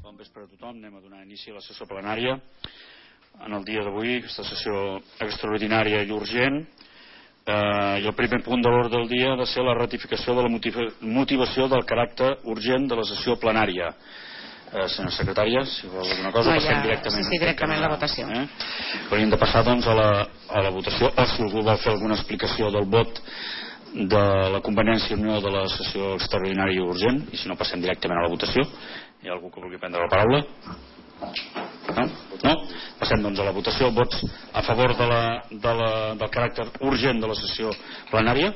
Bon vespre a tothom. Anem a donar inici a la sessió plenària. En el dia d'avui, aquesta sessió extraordinària i urgent. I el primer punt de l'ordre del dia ha de ser la ratificació de la motivació del caràcter urgent de la sessió plenària. Senyora secretària, si vol alguna cosa, passem directament. Sí, directament a la votació. Hauríem de passar doncs a la votació, o si algú vol fer alguna explicació del vot de la conveniència o no de la sessió extraordinària i urgent, i si no passem directament a la votació. Hi ha algú que vulgui prendre la paraula? No? Passem doncs a la votació. Vots a favor del caràcter urgent de la sessió plenària?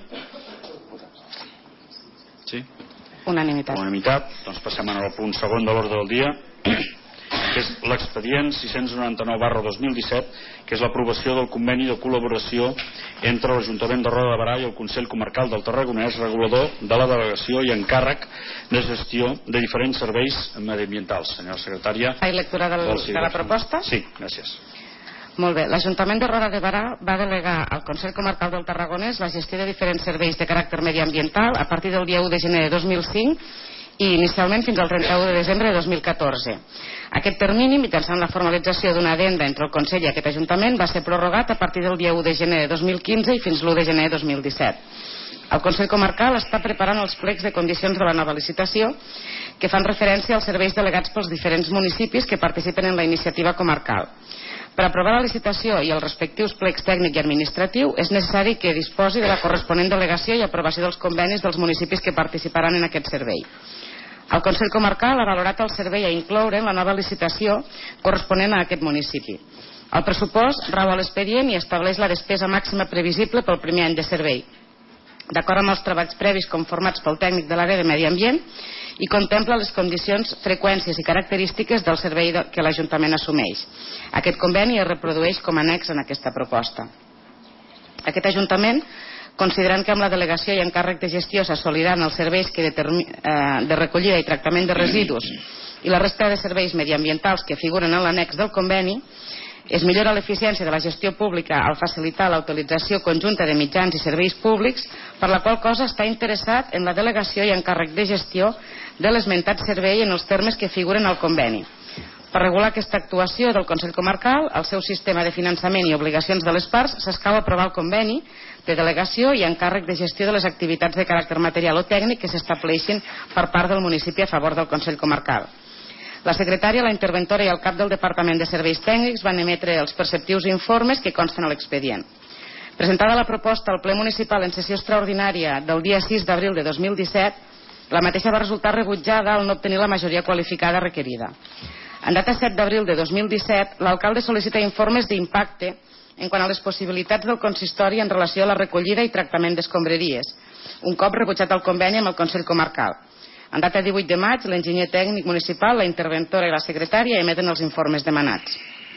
Sí? Unanimitat. Doncs passem al punt segon de l'ordre del dia, que és l'expedient 699/2017, que és l'aprovació del conveni de col·laboració entre l'Ajuntament de Roda de Berà i el Consell Comarcal del Tarragonès, regulador de la delegació i encàrrec de gestió de diferents serveis mediambientals. Senyora secretària, faig lectura de la proposta? Sí, gràcies. Molt bé. L'Ajuntament de Roda de Berà va delegar al Consell Comarcal del Tarragonès la gestió de diferents serveis de caràcter mediambiental a partir del dia 1 de gener de 2005 i inicialment fins al 31 de desembre de 2014. Aquest termini, mitjançant la formalització d'una addenda entre el Consell i aquest Ajuntament, va ser prorrogat a partir del dia 1 de gener de 2015 i fins l'1 de gener de 2017. El Consell Comarcal està preparant els plecs de condicions de la nova licitació que fan referència als serveis delegats pels diferents municipis que participen en la iniciativa comarcal. Per aprovar la licitació i els respectius plecs tècnic i administratiu és necessari que disposi de la corresponent delegació i aprovació dels convenis dels municipis que participaran en aquest servei. El Consell Comarcal ha valorat el servei a incloure en la nova licitació corresponent a aquest municipi. El pressupost rau a l'expedient i estableix la despesa màxima previsible pel primer any de servei, d'acord amb els treballs previs conformats pel tècnic de l'àrea de medi ambient, i contempla les condicions, freqüències i característiques del servei que l'Ajuntament assumeix. Aquest conveni es reprodueix com a annex en aquesta proposta. Aquest Ajuntament, considerant que amb la delegació i encàrrec de gestió s'assoliran els serveis de recollida i tractament de residus i la resta de serveis mediambientals que figuren en l'annex del conveni, es millora l'eficiència de la gestió pública al facilitar la utilització conjunta de mitjans i serveis públics, per la qual cosa està interessat en la delegació i encàrrec de gestió de l'esmentat servei en els termes que figuren al conveni. Per regular aquesta actuació del Consell Comarcal, el seu sistema de finançament i obligacions de les parts, s'escau aprovar el conveni de delegació i encàrrec de gestió de les activitats de caràcter material o tècnic que s'estableixin per part del municipi a favor del Consell Comarcal. La secretària, la interventora i el cap del Departament de Serveis Tècnics van emetre els perceptius informes que consten a l'expedient. Presentada la proposta al ple municipal en sessió extraordinària del dia 6 d'abril de 2017, la mateixa va resultar rebutjada al no obtenir la majoria qualificada requerida. En data 7 d'abril de 2017, l'alcalde sol·licita informes d'impacte en quant a les possibilitats del consistori en relació a la recollida i tractament d'escombraries, un cop rebutjat el conveni amb el Consell Comarcal. En data 18 de maig, l'enginyer tècnic municipal, la interventora i la secretària emeten els informes demanats.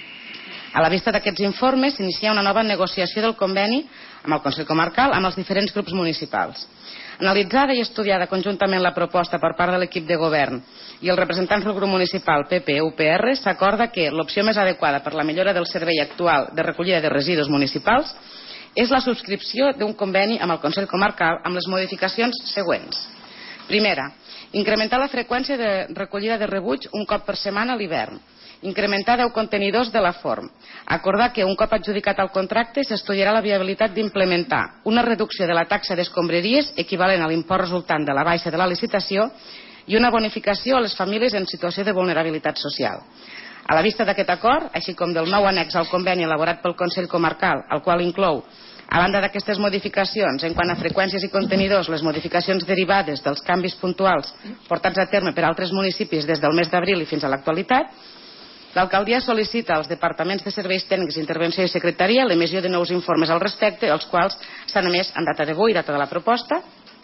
A la vista d'aquests informes, s'inicia una nova negociació del conveni amb el Consell Comarcal amb els diferents grups municipals. Analitzada i estudiada conjuntament la proposta per part de l'equip de govern i els representants del grup municipal PP-UPR, s'acorda que l'opció més adequada per la millora del servei actual de recollida de residus municipals és la subscripció d'un conveni amb el Consell Comarcal amb les modificacions següents. Primera, incrementar la freqüència de recollida de rebuig un cop per setmana a l'hivern. Incrementar 10 contenidors de la forn. Acordar que un cop adjudicat el contracte s'estudiarà la viabilitat d'implementar una reducció de la taxa d'escombraries equivalent a l'import resultant de la baixa de la licitació i una bonificació a les famílies en situació de vulnerabilitat social. A la vista d'aquest acord, així com del nou annex al conveni elaborat pel Consell Comarcal, el qual inclou, a banda d'aquestes modificacions, en quant a freqüències i contenidors, les modificacions derivades dels canvis puntuals portats a terme per altres municipis des del mes d'abril i fins a l'actualitat, l'alcaldia sol·licita als departaments de serveis tècnics, intervenció i secretaria l'emissió de nous informes al respecte, els quals s'han emès en data d'avui, data de la proposta.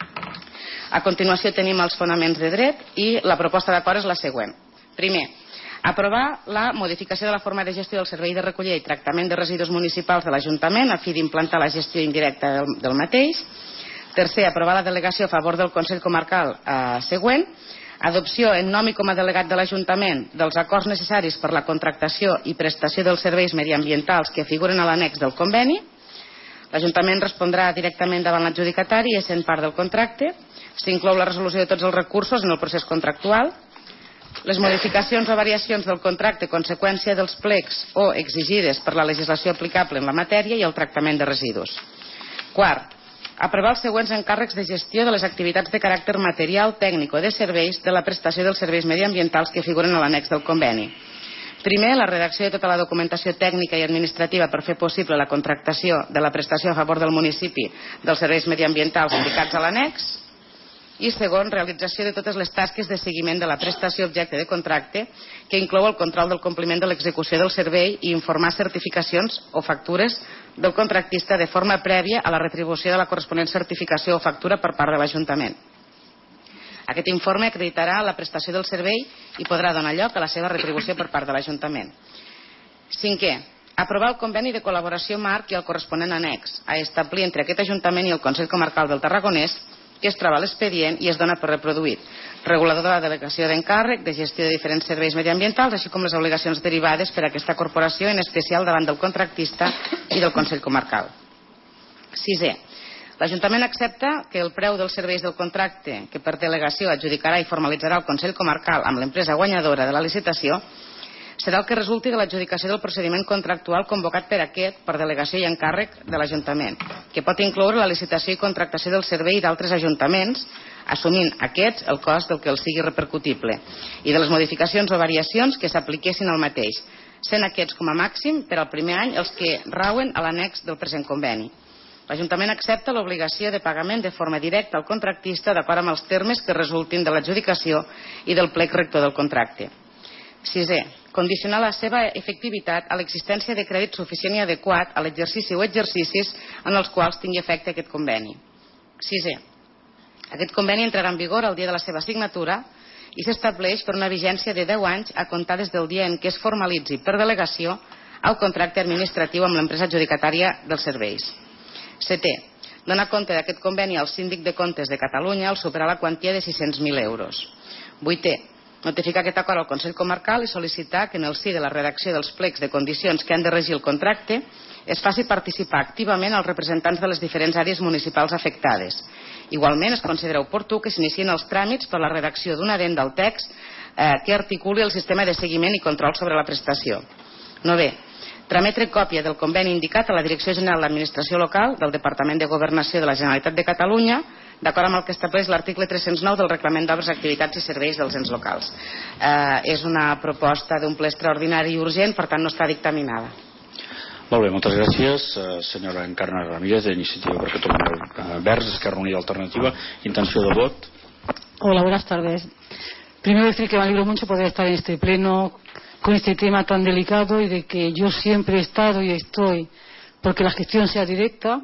A continuació tenim els fonaments de dret i la proposta d'acord és la següent. Primer, aprovar la modificació de la forma de gestió del servei de recollida i tractament de residus municipals de l'Ajuntament a fi d'implantar la gestió indirecta del mateix. Tercer, aprovar la delegació a favor del Consell Comarcal següent. Adopció en nom i com a delegat de l'Ajuntament dels acords necessaris per la contractació i prestació dels serveis mediambientals que figuren a l'annex del conveni. L'Ajuntament respondrà directament davant l'adjudicatari essent part del contracte. S'inclou la resolució de tots els recursos en el procés contractual. Les modificacions o variacions del contracte conseqüència dels plecs o exigides per la legislació aplicable en la matèria i el tractament de residus. Quart, aprovar els següents encàrrecs de gestió de les activitats de caràcter material, tècnic o de serveis de la prestació dels serveis mediambientals que figuren a l'annex del conveni. Primer, la redacció de tota la documentació tècnica i administrativa per fer possible la contractació de la prestació a favor del municipi dels serveis mediambientals indicats a l'annex. I segon, realització de totes les tasques de seguiment de la prestació objecte de contracte, que inclou el control del compliment de l'execució del servei i informar certificacions o factures del contractista de forma prèvia a la retribució de la corresponent certificació o factura per part de l'Ajuntament. Aquest informe acreditarà la prestació del servei i podrà donar lloc a la seva retribució per part de l'Ajuntament. Cinquè, aprovar el conveni de col·laboració marc i el corresponent annex, a establir entre aquest Ajuntament i el Consell Comarcal del Tarragonès, que es troba a l'expedient i es dona per reproduït, regulador de la delegació d'encàrrec, de gestió de diferents serveis mediambientals, així com les obligacions derivades per a aquesta corporació, en especial davant del contractista i del Consell Comarcal. Sisè, l'Ajuntament accepta que el preu dels serveis del contracte que per delegació adjudicarà i formalitzarà el Consell Comarcal amb l'empresa guanyadora de la licitació serà el que resulti de l'adjudicació del procediment contractual convocat per aquest per delegació i encàrrec de l'Ajuntament, que pot incloure la licitació i contractació del servei d'altres ajuntaments, assumint aquests el cost del que els sigui repercutible, i de les modificacions o variacions que s'apliquessin al mateix, sent aquests com a màxim per al primer any els que rauen a l'annex del present conveni. L'Ajuntament accepta l'obligació de pagament de forma directa al contractista d'acord amb els termes que resultin de l'adjudicació i del plec rector del contracte. Sisè, condicionar la seva efectivitat a l'existència de crèdit suficient i adequat a l'exercici o exercicis en els quals tingui efecte aquest conveni. Sisè, aquest conveni entrarà en vigor el dia de la seva signatura i s'estableix per una vigència de 10 anys a comptar des del dia en què es formalitzi per delegació el contracte administratiu amb l'empresa adjudicatària dels serveis. Setè, donar compte d'aquest conveni al Síndic de Comptes de Catalunya al superar la quantia de 600.000 euros. Vuitè, notificar aquest acord al Consell Comarcal i sol·licitar que en el si de la redacció dels plecs de condicions que han de regir el contracte es faci participar activament els representants de les diferents àrees municipals afectades. Igualment, es considera oportú que s'inicien els tràmits per la redacció d'una addenda al text que articuli el sistema de seguiment i control sobre la prestació. 9. Trametre còpia del conveni indicat a la Direcció General d'Administració Local del Departament de Governació de la Generalitat de Catalunya, d'acord amb el que estableix l'article 309 del Reglament d'Obres, Activitats i Serveis dels Ens Locals. És una proposta d'un ple extraordinari i urgent, per tant no està dictaminada. Molt bé, moltes gràcies. Senyora Encarna Ramírez, d'Iniciativa per Catalunya Verds, Esquerra Unida Alternativa. Intenció de vot. Hola, buenas tardes. Primero decir que me alegro mucho poder estar en este pleno con este tema tan delicado y de que yo siempre he estado y estoy porque la gestión sea directa.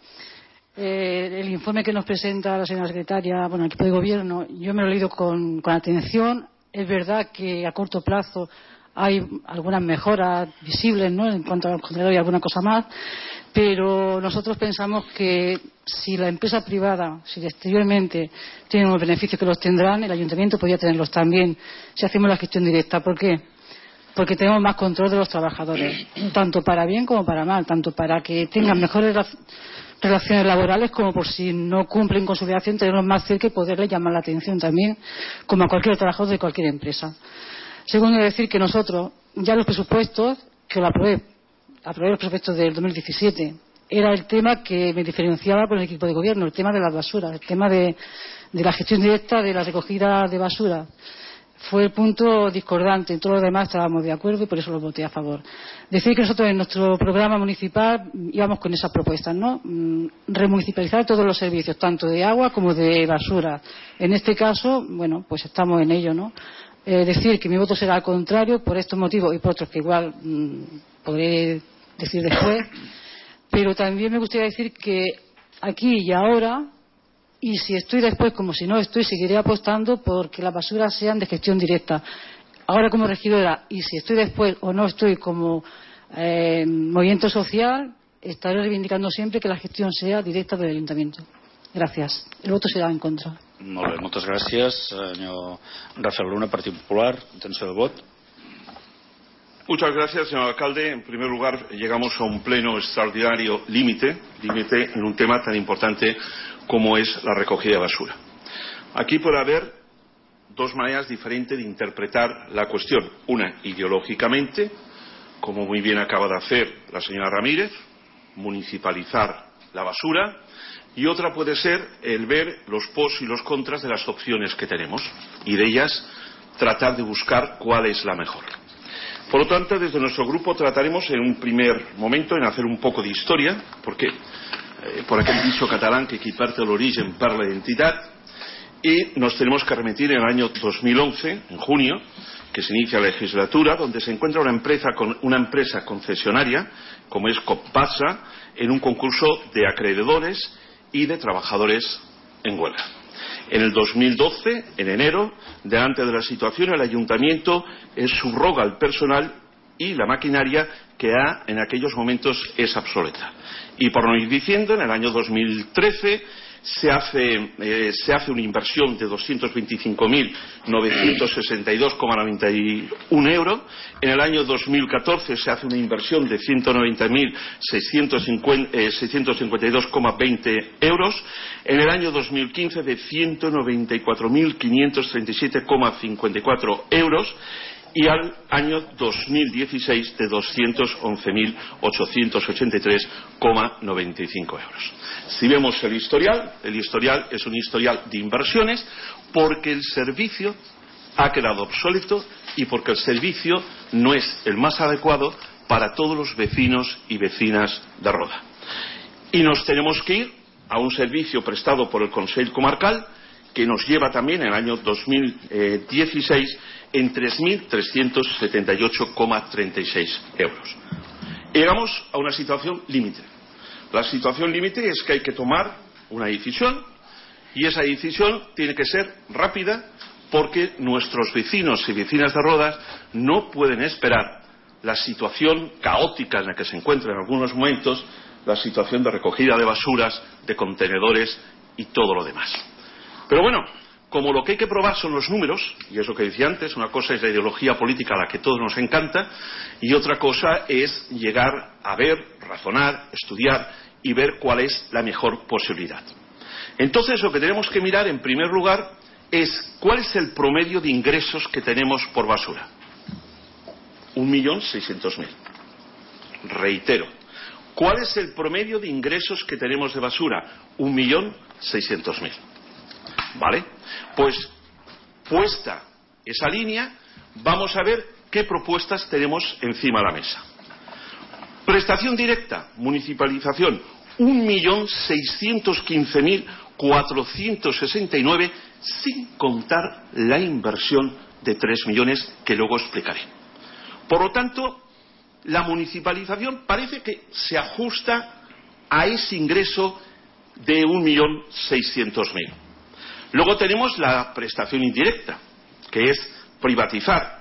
El informe que nos presenta la señora secretaria, el equipo de gobierno, yo me lo he leído con atención. Es verdad que a corto plazo hay algunas mejoras visibles, ¿no?, en cuanto al contenedor y alguna cosa más, pero nosotros pensamos que si la empresa privada, si exteriormente tiene unos beneficios que los tendrán, el ayuntamiento podría tenerlos también si hacemos la gestión directa. ¿Por qué? Porque tenemos más control de los trabajadores, tanto para bien como para mal, tanto para que tengan mejores relaciones laborales como por si no cumplen con su obligación tenerlos más cerca y poderles llamar la atención también, como a cualquier trabajador de cualquier empresa. Segundo, decir que nosotros, ya los presupuestos, que lo aprobé los presupuestos del 2017, era el tema que me diferenciaba con el equipo de gobierno, el tema de las basuras, el tema de la gestión directa de la recogida de basura. Fue el punto discordante, en todo lo demás estábamos de acuerdo y por eso lo voté a favor. Decir que nosotros en nuestro programa municipal íbamos con esas propuestas, ¿no? Remunicipalizar todos los servicios, tanto de agua como de basura. En este caso, pues estamos en ello, ¿no? Decir que mi voto será al contrario por estos motivos y por otros que igual podré decir después, pero también me gustaría decir que aquí y ahora, y si estoy después como si no estoy, seguiré apostando por que las basuras sean de gestión directa. Ahora como regidora, y si estoy después o no estoy como movimiento social, estaré reivindicando siempre que la gestión sea directa del ayuntamiento. Gracias. El voto será en contra. Molt bé, moltes gràcies. Senyor Rafael Luna, Partit Popular, intenció de vot. Muchas gracias, señor alcalde. En primer lugar, llegamos a un pleno extraordinario límite en un tema tan importante como es la recogida de basura. Aquí puede haber dos maneras diferentes de interpretar la cuestión. Una, ideológicamente, como muy bien acaba de hacer la señora Ramírez, municipalizar la basura, y otra puede ser el ver los pros y los contras de las opciones que tenemos y de ellas tratar de buscar cuál es la mejor. Por lo tanto, desde nuestro grupo trataremos en un primer momento en hacer un poco de historia, porque por aquel dicho catalán que qui perd l'origen perd la identidad, y nos tenemos que remitir en el año 2011, en junio, que se inicia la legislatura, donde se encuentra una empresa concesionaria, como es Copasa, en un concurso de acreedores y de trabajadores en huelga. En el 2012, en enero, delante de la situación, el ayuntamiento subroga el personal y la maquinaria que en aquellos momentos es obsoleta. Y por no ir diciendo, en el año 2013 se hace una inversión de 225.962,91 euros. En el año 2014 se hace una inversión de 190.652,20 euros. En el año 2015 de 194.537,54 euros. Y al año 2016 de 211.883,95 euros. Si vemos el historial es un historial de inversiones porque el servicio ha quedado obsoleto y porque el servicio no es el más adecuado para todos los vecinos y vecinas de Roda. Y nos tenemos que ir a un servicio prestado por el Consell Comarcal que nos lleva también en el año 2016 en 3.378,36 euros. Llegamos a una situación límite. La situación límite es que hay que tomar una decisión y esa decisión tiene que ser rápida porque nuestros vecinos y vecinas de Rodas no pueden esperar la situación caótica en la que se encuentra en algunos momentos, la situación de recogida de basuras, de contenedores y todo lo demás. Pero bueno, como lo que hay que probar son los números, y es lo que decía antes, una cosa es la ideología política a la que todos nos encanta, y otra cosa es llegar a ver, razonar, estudiar y ver cuál es la mejor posibilidad. Entonces, lo que tenemos que mirar en primer lugar es cuál es el promedio de ingresos que tenemos por basura. 1.600.000. Reitero, ¿cuál es el promedio de ingresos que tenemos de basura? 1.600.000. ¿Vale? Pues puesta esa línea, vamos a ver qué propuestas tenemos encima de la mesa. Prestación directa, municipalización, 1.615.469, sin contar la inversión de 3 millones que luego explicaré. Por lo tanto, la municipalización parece que se ajusta a ese ingreso de 1.600.000. Luego tenemos la prestación indirecta, que es privatizar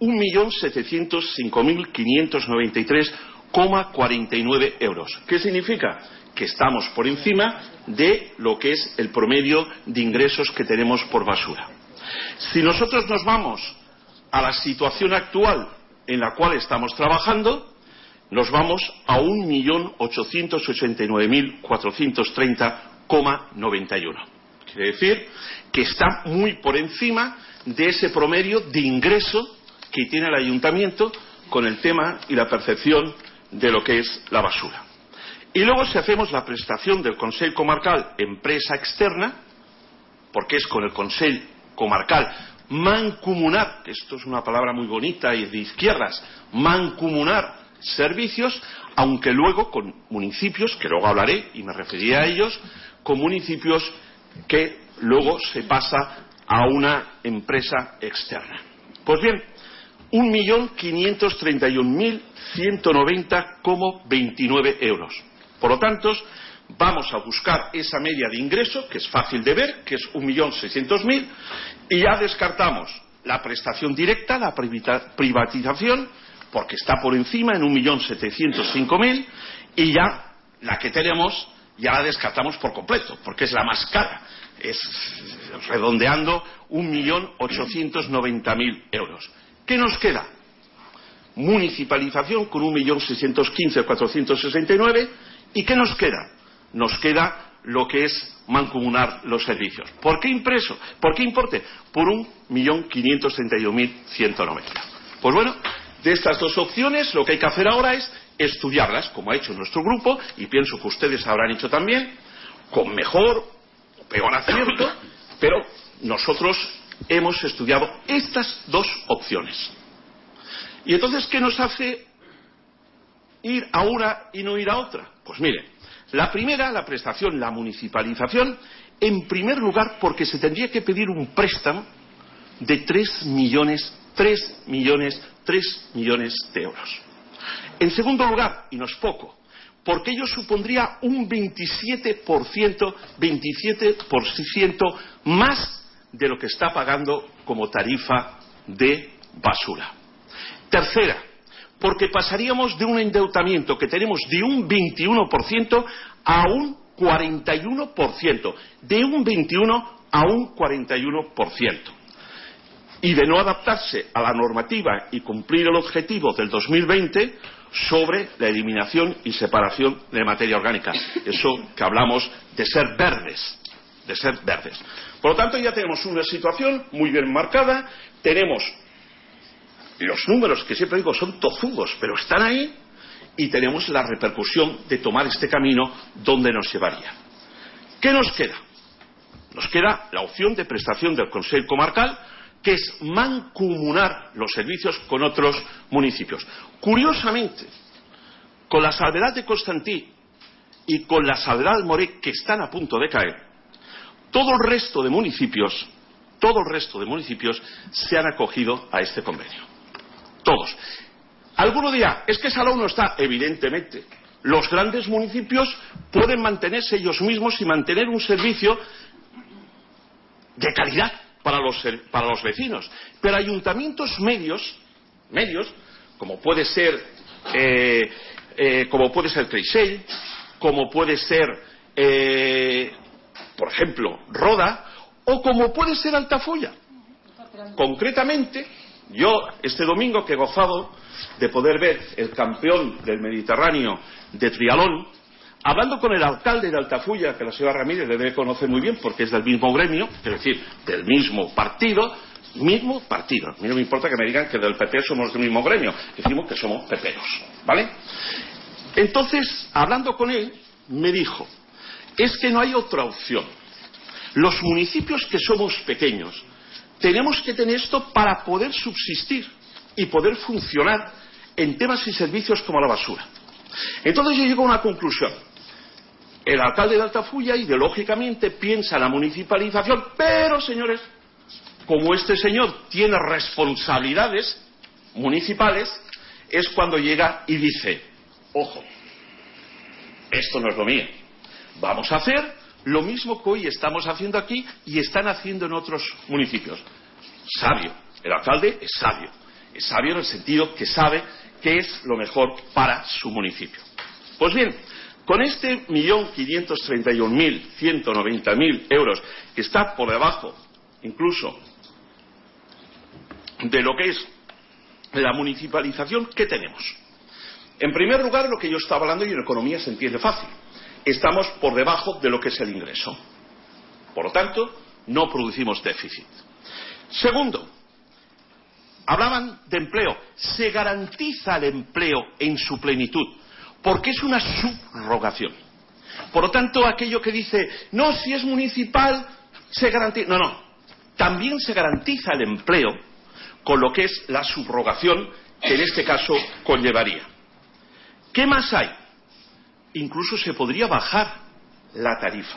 1.705.593,49 euros. ¿Qué significa? Que estamos por encima de lo que es el promedio de ingresos que tenemos por basura. Si nosotros nos vamos a la situación actual en la cual estamos trabajando, nos vamos a 1.889.430,91. Quiere decir que está muy por encima de ese promedio de ingreso que tiene el ayuntamiento con el tema y la percepción de lo que es la basura. Y luego, si hacemos la prestación del Consell Comarcal empresa externa, porque es con el Consell Comarcal mancomunar, que esto es una palabra muy bonita y de izquierdas, mancomunar servicios, aunque luego con municipios, que luego hablaré y me referiré a ellos, con municipios que luego se pasa a una empresa externa. Pues bien, 1.531.190,29 euros. Por lo tanto, vamos a buscar esa media de ingreso, que es fácil de ver, que es 1.600.000, y ya descartamos la prestación directa, la privatización, porque está por encima en 1.705.000, y ya la que tenemos ya la descartamos por completo, porque es la más cara, es redondeando 1.890.000 euros. ¿Qué nos queda? Municipalización con 1.615.469. ¿Y qué nos queda? Nos queda lo que es mancomunar los servicios. ¿Por qué impreso? ¿Por qué importe? Por 1.531.190. Pues bueno, de estas dos opciones lo que hay que hacer ahora es estudiarlas, como ha hecho nuestro grupo, y pienso que ustedes habrán hecho también, con mejor o peor acierto, pero nosotros hemos estudiado estas dos opciones. Y entonces, ¿qué nos hace ir a una y no ir a otra? Pues mire, la primera, la prestación, la municipalización, en primer lugar porque se tendría que pedir un préstamo de 3 millones de euros. En segundo lugar, y no es poco, porque ello supondría un 27% más de lo que está pagando como tarifa de basura. Tercera, porque pasaríamos de un endeudamiento que tenemos de un 21% a un 41%, de un 21 a un 41%. Y de no adaptarse a la normativa y cumplir el objetivo del 2020 sobre la eliminación y separación de materia orgánica. Eso que hablamos de ser verdes, Por lo tanto, ya tenemos una situación muy bien marcada, tenemos los números que siempre digo son tozudos, pero están ahí, y tenemos la repercusión de tomar este camino donde nos llevaría. ¿Qué nos queda? Nos queda la opción de prestación del Consell Comarcal, que es mancomunar los servicios con otros municipios. Curiosamente, con la salvedad de Constantí y con la salvedad de Morée, que están a punto de caer, todo el resto de municipios se han acogido a este convenio. Todos. Alguno dirá, es que Salou no está. Evidentemente, los grandes municipios pueden mantenerse ellos mismos y mantener un servicio de calidad para los vecinos. Pero ayuntamientos medios, como puede ser Creixell, como puede ser, por ejemplo, Roda, o como puede ser Altafulla. Concretamente, yo este domingo que he gozado de poder ver el campeón del Mediterráneo de triatlón, hablando con el alcalde de Altafulla, que la señora Ramírez le debe conocer muy bien porque es del mismo gremio, es decir, del mismo partido. A mí no me importa que me digan que del PP somos del mismo gremio, decimos que somos peperos, ¿vale? Entonces, hablando con él, me dijo, es que no hay otra opción. Los municipios que somos pequeños tenemos que tener esto para poder subsistir y poder funcionar en temas y servicios como la basura. Entonces yo llego a una conclusión. El alcalde de Altafulla ideológicamente piensa en la municipalización, pero señores, como este señor tiene responsabilidades municipales, es cuando llega y dice, ojo, esto no es lo mío, vamos a hacer lo mismo que hoy estamos haciendo aquí y están haciendo en otros municipios. Sabio, el alcalde es sabio en el sentido que sabe qué es lo mejor para su municipio. Pues bien, con este 1.531.190.000 euros, que está por debajo incluso de lo que es la municipalización, ¿qué tenemos? En primer lugar, lo que yo estaba hablando, y en economía se entiende fácil, estamos por debajo de lo que es el ingreso. Por lo tanto, no producimos déficit. Segundo, hablaban de empleo. Se garantiza el empleo en su plenitud, porque es una subrogación. Por lo tanto, aquello que dice, no, si es municipal, se garantiza. No. También se garantiza el empleo con lo que es la subrogación, que en este caso conllevaría. ¿Qué más hay? Incluso se podría bajar la tarifa.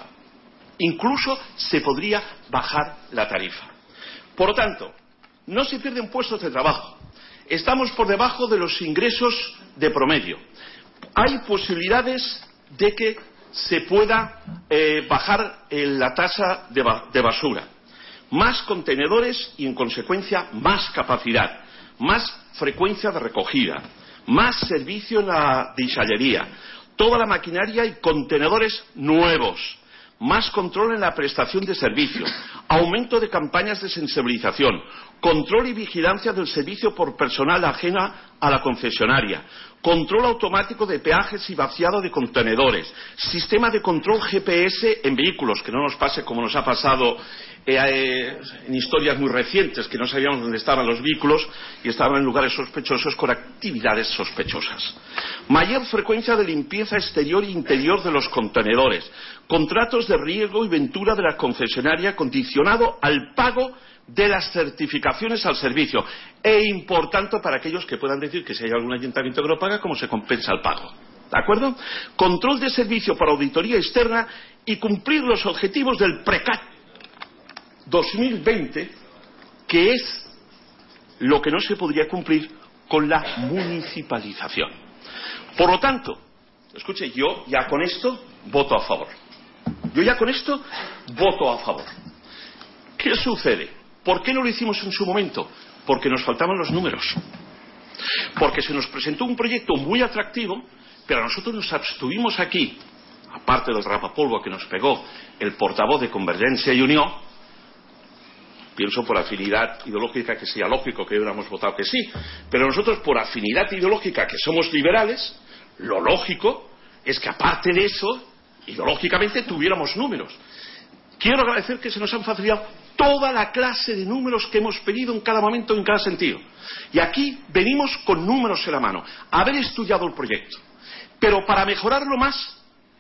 Por lo tanto, no se pierden puestos de trabajo. Estamos por debajo de los ingresos de promedio. Hay posibilidades de que se pueda bajar la tasa de basura. Más contenedores y, en consecuencia, más capacidad. Más frecuencia de recogida. Más servicio en la deixallería. Toda la maquinaria y contenedores nuevos. más control en la prestación de servicio, aumento de campañas de sensibilización, control y vigilancia del servicio por personal ajena a la concesionaria, control automático de peajes y vaciado de contenedores, sistema de control GPS en vehículos, que no nos pase como nos ha pasado en historias muy recientes, que no sabíamos dónde estaban los vehículos y estaban en lugares sospechosos con actividades sospechosas. Mayor frecuencia de limpieza exterior e interior de los contenedores, contratos de riego y ventura de la concesionaria condicionado al pago de las certificaciones al servicio, e importante para aquellos que puedan decir que si hay algún ayuntamiento que lo paga, ¿cómo se compensa el pago? ¿De acuerdo? Control de servicio para auditoría externa y cumplir los objetivos del PRECAT 2020, que es lo que no se podría cumplir con la municipalización. Por lo tanto, escuche, yo ya con esto voto a favor. Yo ya con esto voto a favor. ¿Qué sucede? ¿Por qué no lo hicimos en su momento? Porque nos faltaban los números. Porque se nos presentó un proyecto muy atractivo, pero nosotros nos abstuvimos aquí, aparte del rapapolvo que nos pegó el portavoz de Convergencia y Unión. Pienso por afinidad ideológica que sería lógico que hubiéramos votado que sí, pero nosotros por afinidad ideológica que somos liberales, lo lógico es que aparte de eso, ideológicamente tuviéramos números. Quiero agradecer que se nos han facilitado toda la clase de números que hemos pedido en cada momento, en cada sentido. Y aquí venimos con números en la mano, haber estudiado el proyecto. Pero para mejorarlo más,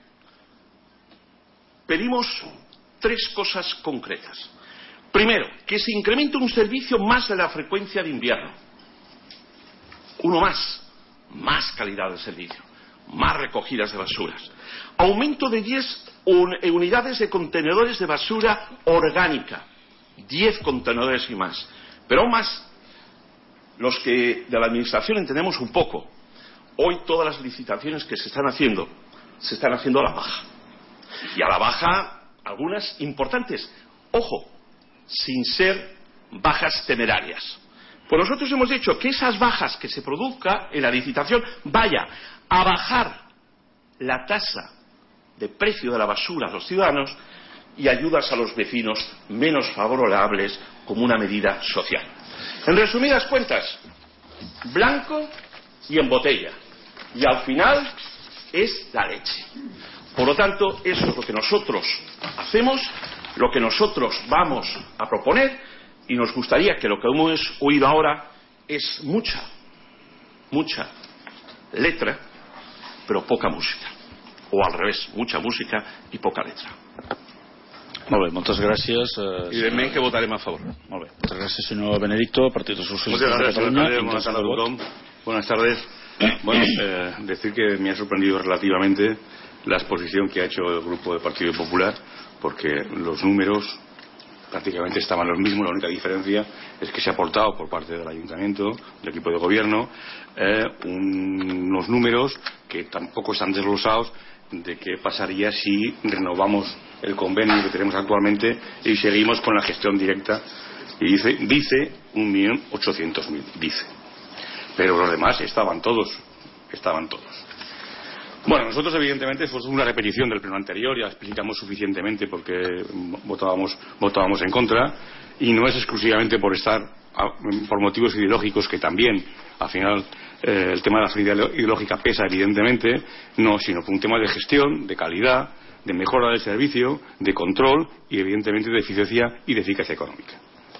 pedimos 3 cosas concretas. Primero, que se incremente un servicio más de la frecuencia de invierno. Uno más calidad del servicio, más recogidas de basuras. Aumento de 10 unidades de contenedores de basura orgánica, 10 contenedores y más. Pero aún más, los que de la administración entendemos un poco, hoy todas las licitaciones que se están haciendo a la baja. Y a la baja, algunas importantes. Ojo, sin ser bajas temerarias. Pues nosotros hemos dicho que esas bajas que se produzca en la licitación vaya a bajar la tasa de precio de la basura a los ciudadanos y ayudas a los vecinos menos favorables como una medida social. En resumidas cuentas, blanco y en botella. Y al final es la leche. Por lo tanto, eso es lo que nosotros hacemos, lo que nosotros vamos a proponer, y nos gustaría que lo que hemos oído ahora es mucha letra, pero poca música. O al revés, mucha música i poca letra. Molt bé, moltes gràcies. Evidentment que votarem a favor. Molt bé, moltes gràcies, senyor Benedicto, Partido Socialista de Cataluña. Buenas tardes, buenas tardes. Bueno, decir que me ha sorprendido relativamente la exposición que ha hecho el grupo del Partido Popular, porque los números prácticamente estaban los mismos. La única diferencia es que se ha aportado por parte del Ayuntamiento, del equipo de gobierno, unos números que tampoco están desglosados de qué pasaría si renovamos el convenio que tenemos actualmente y seguimos con la gestión directa. Y dice 1.800.000, dice. Pero los demás estaban todos. Bueno, nosotros evidentemente fue una repetición del pleno anterior, ya explicamos suficientemente por qué votábamos en contra, y no es exclusivamente por motivos ideológicos, que también al final el tema de la afinidad ideológica pesa evidentemente, no, sino por un tema de gestión, de calidad, de mejora del servicio, de control y evidentemente de eficiencia y de eficacia económica.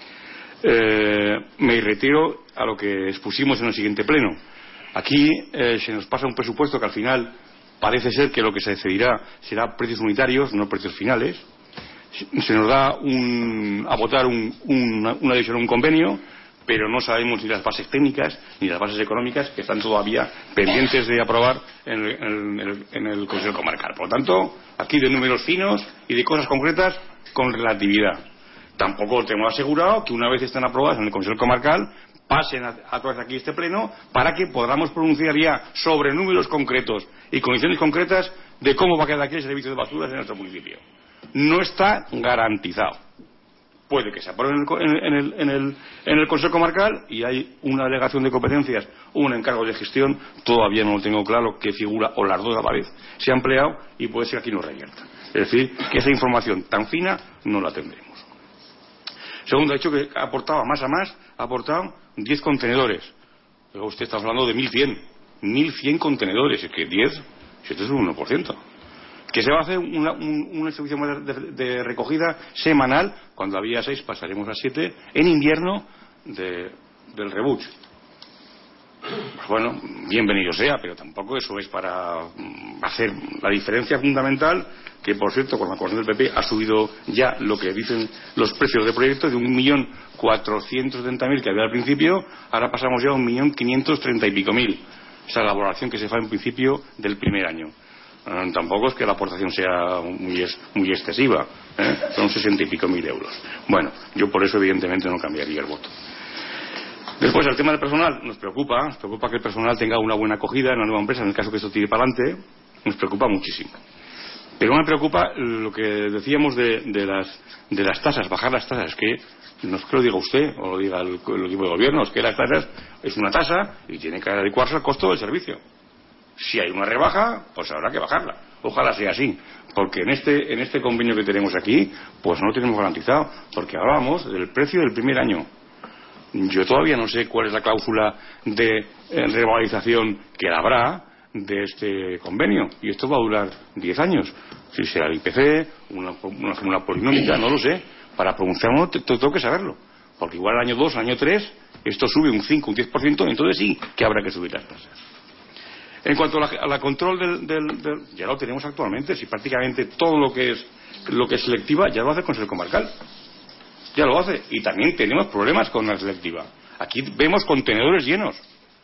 Me retiro a lo que expusimos en el siguiente pleno. Aquí se nos pasa un presupuesto que al final parece ser que lo que se decidirá será precios unitarios, no precios finales. Se nos da a votar una adhesión a un convenio, pero no sabemos ni las bases técnicas ni las bases económicas, que están todavía pendientes de aprobar en el Consejo Comarcal. Por lo tanto, aquí de números finos y de cosas concretas con relatividad. Tampoco tenemos asegurado que una vez estén aprobadas en el Consejo Comarcal pasen a través de aquí este pleno para que podamos pronunciar ya sobre números concretos y condiciones concretas de cómo va a quedar aquí el servicio de basuras en nuestro municipio. No está garantizado. puede que se apruebe en el Consejo Comarcal y hay una delegación de competencias, un encargo de gestión, todavía no lo tengo claro qué figura o las dos a la vez se ha empleado y puede ser que aquí nos revierta. Es decir, que esa información tan fina no la tendremos. Segundo, ha dicho que aportaba más a más, ha aportado 10 contenedores. Pero usted está hablando de 1.100 contenedores, es que 10, si esto es un 1%. Que se va a hacer un servicio de recogida semanal, cuando había 6 pasaremos a 7, en invierno del rebuch. Pues bueno, bienvenido sea, pero tampoco eso es para hacer la diferencia fundamental, que por cierto con la coalición del PP ha subido ya lo que dicen los precios de proyecto de 1.470.000 que había al principio, ahora pasamos ya a 1.530.000 y pico. Esa elaboración que se fa en principio del primer año. Tampoco es que la aportación sea muy excesiva, son 60.000 y pico euros. Bueno, yo por eso evidentemente no cambiaría el voto. Después, el tema del personal nos preocupa que el personal tenga una buena acogida en la nueva empresa, en el caso que esto tire para adelante, nos preocupa muchísimo. Pero me preocupa lo que decíamos de las tasas, bajar las tasas, que no es que lo diga usted o lo diga el equipo de gobierno, es que las tasas es una tasa y tiene que adecuarse al costo del servicio. Si hay una rebaja, pues habrá que bajarla. Ojalá sea así, porque en este convenio que tenemos aquí, pues no lo tenemos garantizado, porque hablábamos del precio del primer año. Yo todavía no sé cuál es la cláusula de revalorización que habrá de este convenio, y esto va a durar 10 años. Si será el IPC, una fórmula polinómica, no lo sé. Para pronunciarlo tengo que saberlo, porque igual al año 2, al año 3, esto sube un 5, un 10%, entonces sí que habrá que subir las tasas. En cuanto a la control ya lo tenemos actualmente, si prácticamente todo lo que es selectiva ya lo hace el Consejo Comarcal. Ya lo hace. Y también tenemos problemas con la selectiva. Aquí vemos contenedores llenos.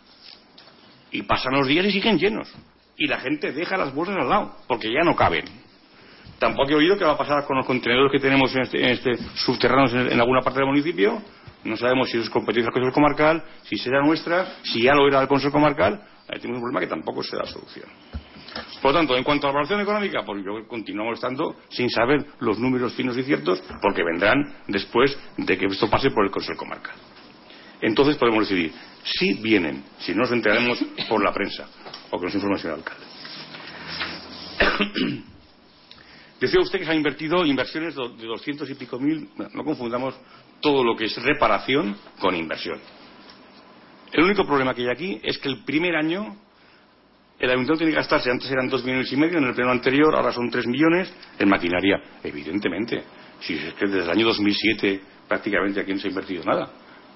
Y pasan los días y siguen llenos. Y la gente deja las bolsas al lado, porque ya no caben. Tampoco he oído qué va a pasar con los contenedores que tenemos en subterráneos en alguna parte del municipio. No sabemos si es competencia del Consejo Comarcal, si será nuestra, si ya lo era del Consejo Comarcal. Ahí tenemos un problema que tampoco se da solución. Por lo tanto, en cuanto a la valoración económica, pues yo continuamos estando sin saber los números finos y ciertos, porque vendrán después de que esto pase por el Consejo Comarcal. Entonces podemos decidir si vienen, si no nos enteraremos por la prensa o que nos informe el señor alcalde. Decía usted que se han invertido inversiones de 200 y pico mil. No confundamos todo lo que es reparación con inversión. El único problema que hay aquí es que el primer año el ayuntamiento tiene que gastarse, antes eran 2,5 millones en el pleno anterior, ahora son 3 millones en maquinaria. Evidentemente, si es que desde el año 2007 prácticamente aquí no se ha invertido nada.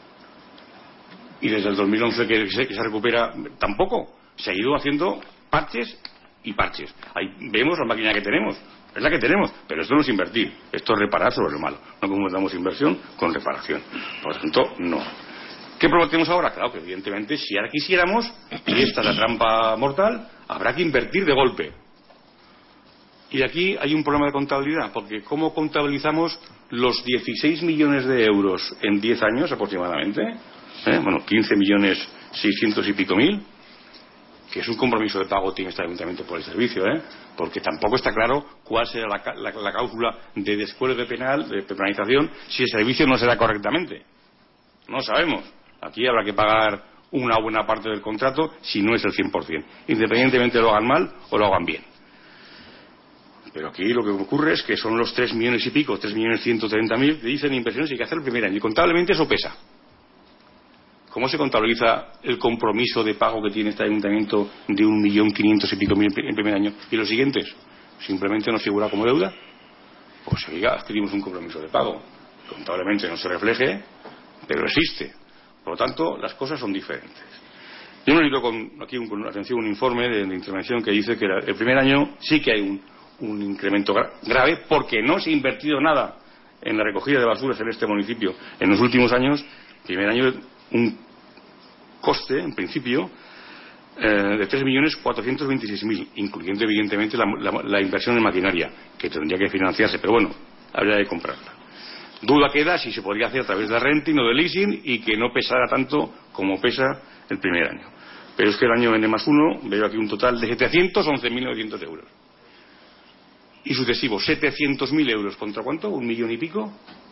Y desde el 2011 que se recupera tampoco. Se ha ido haciendo parches y parches. Ahí vemos la máquina que tenemos. Es la que tenemos, pero esto no es invertir, esto es reparar sobre lo malo. No confundamos inversión con reparación. Por lo tanto, no. ¿Qué problema tenemos ahora? Claro que evidentemente si ahora quisiéramos, y esta es la trampa mortal, habrá que invertir de golpe. Y aquí hay un problema de contabilidad, porque ¿cómo contabilizamos los 16 millones de euros en 10 años aproximadamente? Bueno, 15.600.000 y pico, que es un compromiso de pago tiene este ayuntamiento por el servicio, porque tampoco está claro cuál será la cláusula de descuento de penalización si el servicio no se da correctamente. No sabemos. Aquí habrá que pagar una buena parte del contrato si no es el 100%, independientemente lo hagan mal o lo hagan bien. Pero aquí lo que ocurre es que son los 3 millones y pico, 3.130.000 que dicen inversiones y hay que hacer el primer año, y contablemente eso pesa. ¿Cómo se contabiliza el compromiso de pago que tiene este ayuntamiento de 1.500.000 y pico en primer año? ¿Y los siguientes? ¿Simplemente no figura como deuda? Pues oiga, adquirimos un compromiso de pago. Contablemente no se refleje, pero existe. Por lo tanto, las cosas son diferentes. Yo me he leído aquí con atención un informe de intervención que dice que el primer año sí que hay un incremento grave porque no se ha invertido nada en la recogida de basuras en este municipio en los últimos años. Primer año un coste, en principio, de 3.426.000, incluyendo evidentemente la inversión en maquinaria, que tendría que financiarse, pero bueno, habría que comprarla. Duda queda si se podría hacer a través de renting o de leasing y que no pesara tanto como pesa el primer año. Pero es que el año N+1 veo aquí un total de 711.900 euros. Y sucesivos 700.000 euros, ¿contra cuánto? ¿1 millón y pico?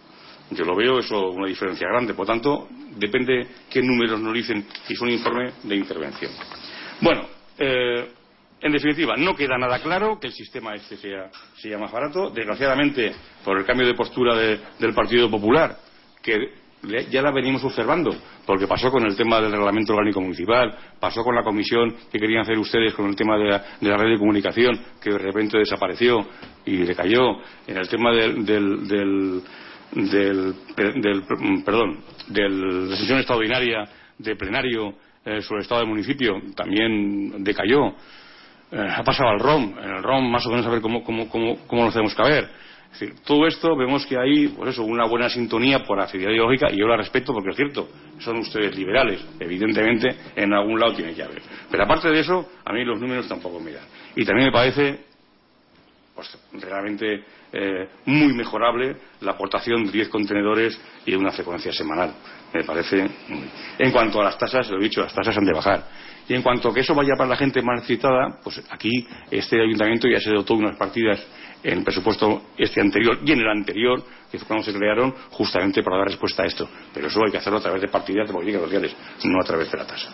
Yo lo veo eso una diferencia grande. Por tanto, depende qué números nos dicen y es un informe de intervención. Bueno, en definitiva, no queda nada claro que el sistema este sea más barato. Desgraciadamente, por el cambio de postura del Partido Popular, que ya la venimos observando, porque pasó con el tema del reglamento orgánico municipal, pasó con la comisión que querían hacer ustedes con el tema de la red de comunicación, que de repente desapareció y decayó, en el tema de la sesión extraordinaria de plenario sobre el estado del municipio, también decayó. Ha pasado al ROM, en el ROM más o menos a ver cómo nos tenemos que ver. Es decir, todo esto vemos que hay, por eso, una buena sintonía por afinidad ideológica, y yo la respeto porque es cierto, son ustedes liberales, evidentemente en algún lado tiene que haber. Pero aparte de eso, a mí los números tampoco me dan. Y también me parece pues realmente muy mejorable la aportación de 10 contenedores y de una frecuencia semanal. Me parece. En cuanto a las tasas, lo he dicho, las tasas han de bajar. Y en cuanto a que eso vaya para la gente más necesitada, pues aquí este ayuntamiento ya se dotó unas partidas en el presupuesto anterior y en el anterior, que fue cuando se crearon, justamente para dar respuesta a esto. Pero eso hay que hacerlo a través de partidas de políticas sociales, no a través de la tasa.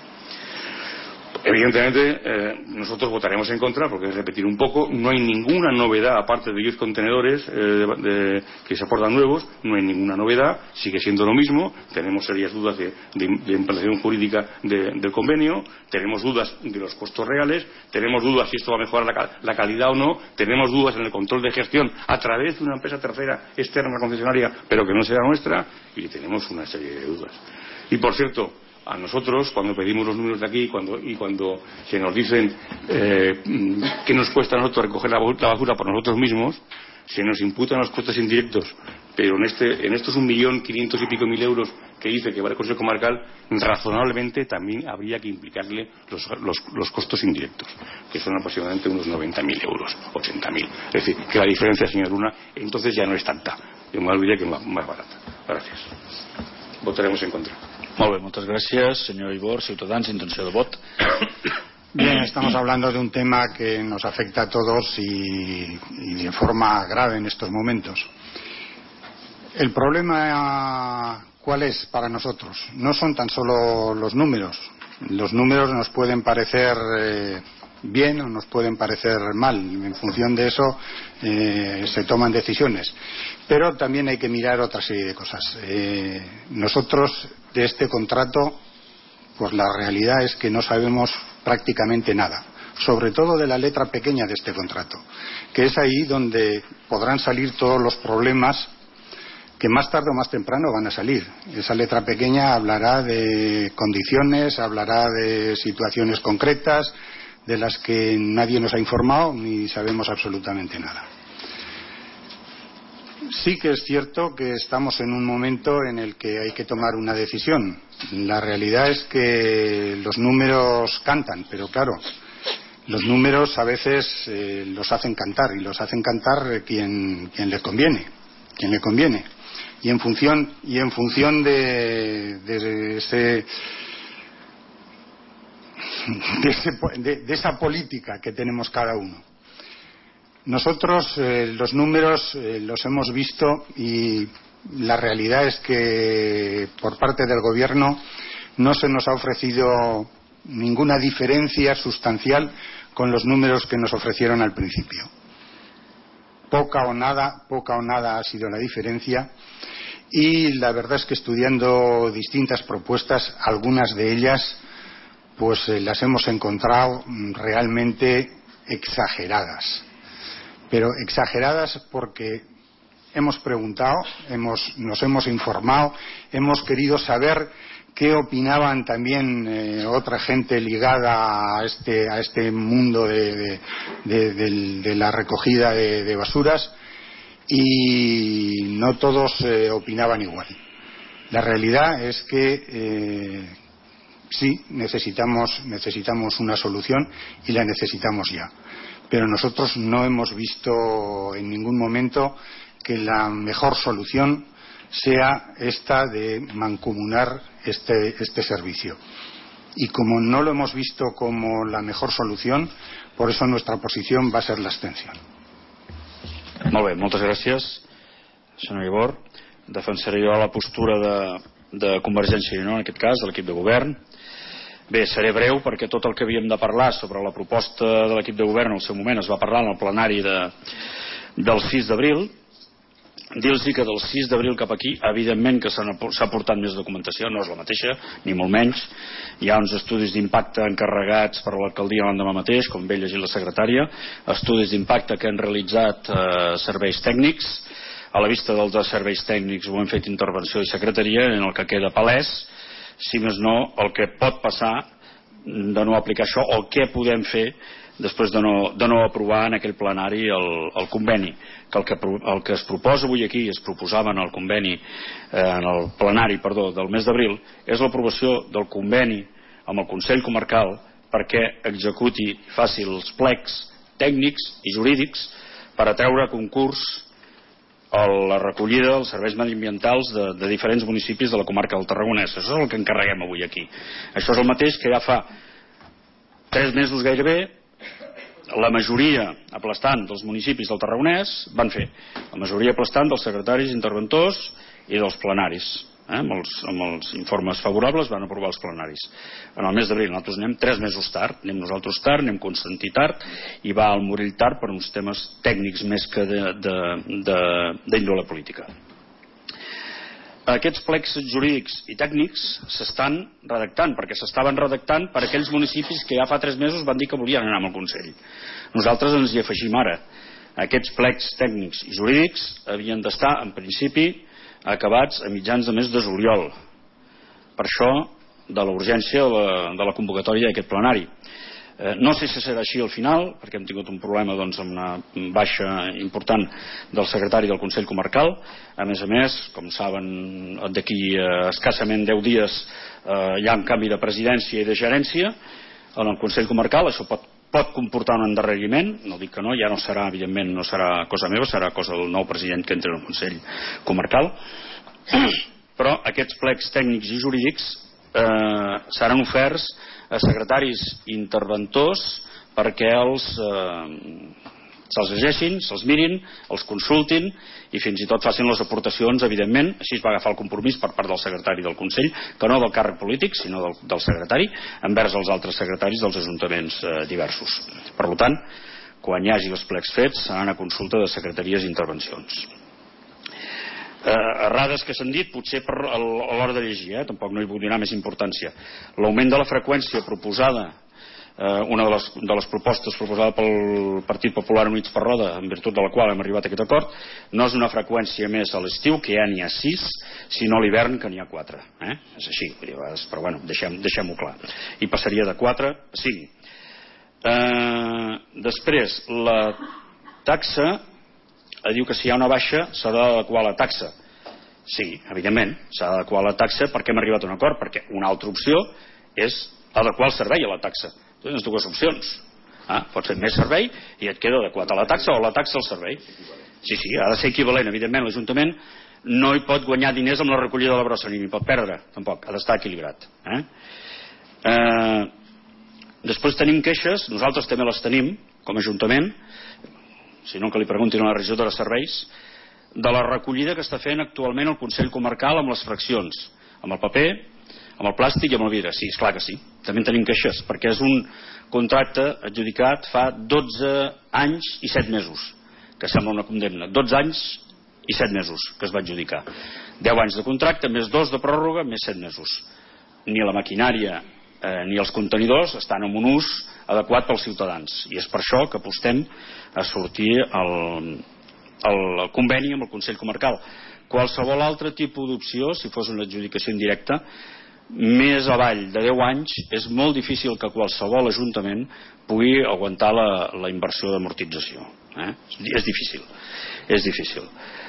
Evidentemente, nosotros votaremos en contra, porque es repetir un poco, no hay ninguna novedad, aparte de 10 contenedores que se aportan nuevos, no hay ninguna novedad, sigue siendo lo mismo, tenemos serias dudas de implantación jurídica del convenio, tenemos dudas de los costos reales, tenemos dudas si esto va a mejorar la calidad o no, tenemos dudas en el control de gestión a través de una empresa tercera externa concesionaria, pero que no sea nuestra, y tenemos una serie de dudas. Y por cierto, a nosotros, cuando pedimos los números de aquí y cuando se nos dicen que nos cuesta a nosotros recoger la basura por nosotros mismos, se nos imputan los costes indirectos, pero en estos 1.500.000 y pico euros que dice que vale el Consejo Comarcal, razonablemente también habría que implicarle los costos indirectos, que son aproximadamente unos 90.000 euros, 80.000. Es decir, que la diferencia, señor Luna, entonces ya no es tanta. Yo me olvidé que es más barata. Gracias. Votaremos en contra. Molt bé, moltes gràcies. Senyor Ibor, Ciutadans, intenció de vot. Bien, estamos hablando de un tema que nos afecta a todos y de forma grave en estos momentos. El problema, ¿cuál es para nosotros? No son tan solo los números. Los números nos pueden parecer bien o nos pueden parecer mal. En función de eso se toman decisiones. Pero también hay que mirar otra serie de cosas. Nosotros de este contrato, pues la realidad es que no sabemos prácticamente nada, sobre todo de la letra pequeña de este contrato, que es ahí donde podrán salir todos los problemas que más tarde o más temprano van a salir. Esa letra pequeña hablará de condiciones, hablará de situaciones concretas de las que nadie nos ha informado ni sabemos absolutamente nada. Sí que es cierto que estamos en un momento en el que hay que tomar una decisión. La realidad es que los números cantan, pero claro, los números a veces los hacen cantar, y los hacen cantar quien le conviene. Y en función de esa política que tenemos cada uno. Nosotros los números los hemos visto, y la realidad es que por parte del gobierno no se nos ha ofrecido ninguna diferencia sustancial con los números que nos ofrecieron al principio. Poca o nada ha sido la diferencia, y la verdad es que estudiando distintas propuestas, algunas de ellas pues las hemos encontrado realmente exageradas. Pero exageradas porque hemos preguntado, nos hemos informado, hemos querido saber qué opinaban también otra gente ligada a este mundo de la recogida de basuras, y no todos opinaban igual. La realidad es que sí, necesitamos una solución, y la necesitamos ya. Pero nosotros no hemos visto en ningún momento que la mejor solución sea esta de mancomunar este servicio. Y como no lo hemos visto como la mejor solución, por eso nuestra posición va a ser la abstención. Molt bé, moltes gràcies, senyor Ibor. defensaré jo la postura de Convergència i Unió, en aquest cas, de l'equip de govern. Bé, seré breu perquè tot el que havíem de parlar sobre la proposta de l'equip de govern en el seu moment es va parlar en el plenari del 6 d'abril. Dir-los que del 6 d'abril cap aquí, evidentment que s'ha portat més documentació, no és la mateixa, ni molt menys. Hi ha uns estudis d'impacte encarregats per l'alcaldia l'endemà mateix, com bé llegit la secretària, estudis d'impacte que han realitzat serveis tècnics. A la vista dels serveis tècnics ho hem fet intervenció i secretaria, en el que queda palès, si més no, el que pot passar de no aplicar això, o el que podem fer després de no aprovar en aquell plenari el conveni, que el que es proposa avui aquí, es proposava en el conveni, en el plenari, perdó, del mes d'abril, és l'aprovació del conveni amb el Consell Comarcal perquè executi i faci els plecs tècnics i jurídics per atreure a concurs la recollida dels serveis mediambientals de diferents municipis de la comarca del Tarragonès. Això és el que encarreguem avui aquí. Això és el mateix que ja fa 3 mesos gairebé la majoria aplastant dels municipis del Tarragonès van fer. La majoria aplastant dels secretaris interventors i dels plenaris. Amb els informes favorables van aprovar els plenaris. En el mes d'abril nosaltres anem 3 mesos tard, anem nosaltres tard, anem Constantí tard i va al Morell tard per uns temes tècnics més que d'índole política. Aquests plecs jurídics i tècnics s'estan redactant, perquè s'estaven redactant per aquells municipis que ja fa 3 mesos van dir que volien anar al Consell. Nosaltres ens hi afegim ara. Aquests plecs tècnics i jurídics havien d'estar, en principi, acabats a mitjans de mes de juliol. Per això, de la urgència de la convocatòria d'aquest plenari. No sé si serà així al final, perquè hem tingut un problema amb una baixa important del secretari del Consell Comarcal. A més, com saben, d'aquí escassament 10 dies hi ha un canvi de presidència i de gerència en el Consell Comarcal. Això pot comportar un endarreriment, no dic que no, ja no serà, evidentment, no serà cosa meva, serà cosa del nou president que entra en el Consell Comarcal. Però aquests plecs tècnics i jurídics seran oferts a secretaris interventors perquè se'ls llegeixin, se'ls mirin, els consultin i fins i tot facin les aportacions, evidentment. Així es va agafar el compromís per part del secretari del Consell, que no del càrrec polític, sinó del secretari, envers els altres secretaris dels ajuntaments diversos. Per tant, quan hi hagi els plecs fets, seran a consulta de secretaries i intervencions. Errades que s'han dit potser a l'hora de llegir, tampoc no hi vull donar més importància. L'augment de la freqüència proposada, una de les propostes proposada pel Partit Popular Units per Roda, en virtut de la qual hem arribat a aquest acord, no és una freqüència més a l'estiu, que ja n'hi ha 6, sinó a l'hivern, que n'hi ha 4. És així, però bueno, deixem-ho clar. I passaria de 4 a 5. Després, la taxa diu que si hi ha una baixa s'ha d'adequar la taxa. Sí, evidentment, s'ha d'adequar la taxa perquè hem arribat a un acord, perquè una altra opció és adequar el servei a la taxa. Tens 2 opcions. Pots fer més servei i et queda adequat a la taxa o la taxa al servei. Sí, ha de ser equivalent. Evidentment, l'Ajuntament no hi pot guanyar diners amb la recollida de la brossa, ni pot perdre, tampoc. Ha d'estar equilibrat. Després tenim queixes, nosaltres també les tenim, com a Ajuntament, si no que li preguntin a la regidora de serveis, de la recollida que està fent actualment el Consell Comarcal amb les fraccions, amb el paper, amb el plàstic i amb el vidre. Sí, esclar que sí, també en tenim queixes, perquè és un contracte adjudicat fa 12 anys i 7 mesos, que sembla una condemna. 12 anys i 7 mesos que es va adjudicar. 10 anys de contracte, més 2 de pròrroga, més 7 mesos. Ni la maquinària ni els contenidors estan en un ús adequat pels ciutadans, i és per això que apostem a sortir el conveni amb el Consell Comarcal. Qualsevol altre tipus d'opció, si fos una adjudicació indirecta, més avall de 10 anys és molt difícil que qualsevol ajuntament pugui aguantar la inversió d'amortització. És difícil.